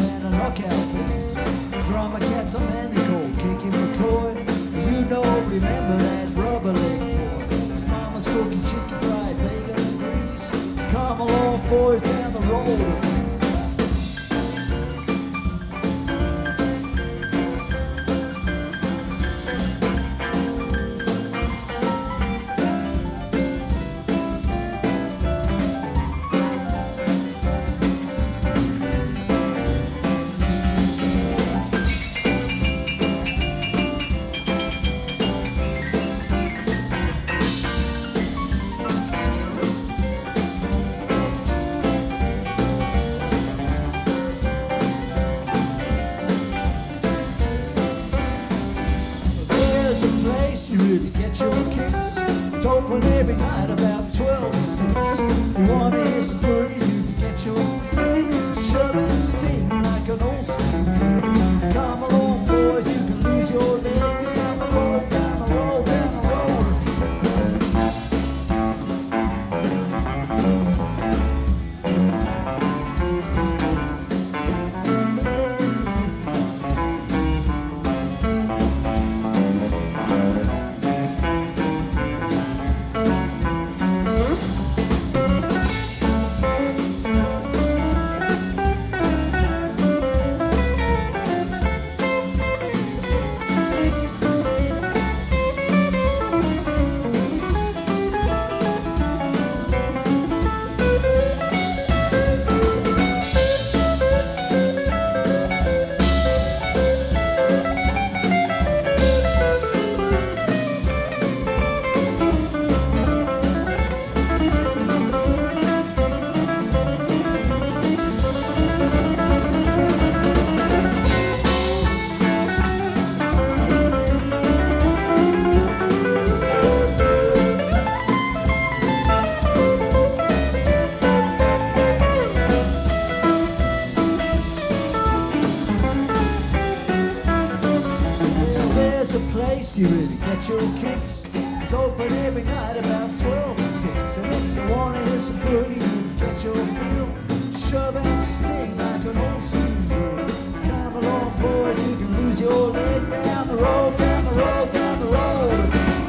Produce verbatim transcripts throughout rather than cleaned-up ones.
and a knockout beats. Drummer cats a Mandicore, kicking McCoy. You know, remember that rubber leg boy. Mama's cooking chicken fried bacon and grease. Come along, boys, down the road. You really get your kicks. It's open every night about twelve to six. You wanna hear some boogie, you can get your shove and sting like an old steam. Come along, boys, you can lose your leg. Down the road, down the road, down the road. You really get your kicks. It's open every night about twelve to six. And if you wanna hear some boogie, you can get your feel. Shove and sting like an old steamboat. Come along, boys, you can lose your leg. Down the road, down the road, down the road.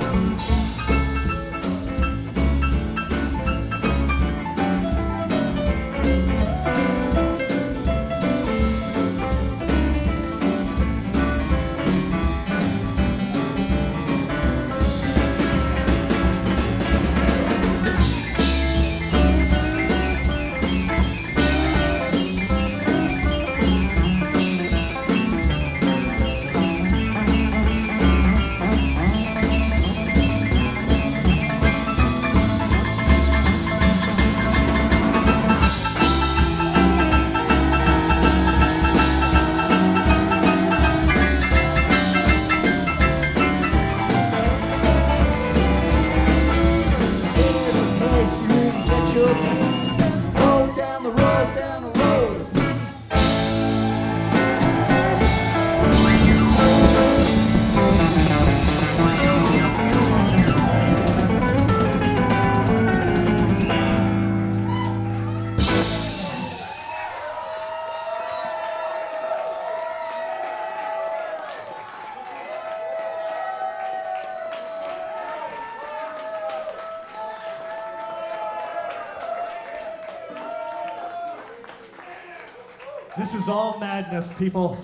This is all madness, people.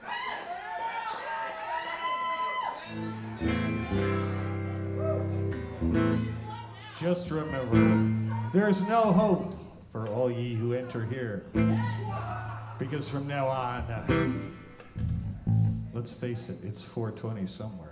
Just remember, there's no hope for all ye who enter here. Because from now on, uh, let's face it, it's four twenty somewhere.